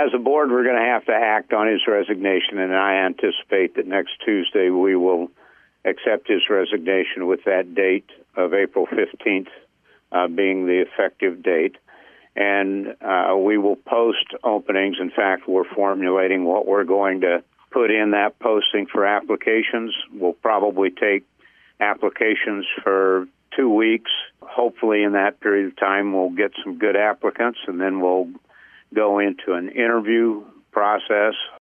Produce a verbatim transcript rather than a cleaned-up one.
as a board, we're going to have to act on his resignation, and I anticipate that next Tuesday we will accept his resignation with that date of April fifteenth uh, being the effective date. And uh, we will post openings. In fact, we're formulating what we're going to put in that posting for applications. We'll probably take applications for two weeks. Hopefully in that period of time we'll get some good applicants, and then we'll go into an interview process.